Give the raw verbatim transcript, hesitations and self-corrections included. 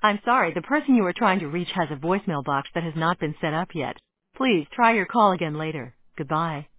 I'm sorry, the person you are trying to reach has a voicemail box that has not been set up yet. Please try your call again later. Goodbye.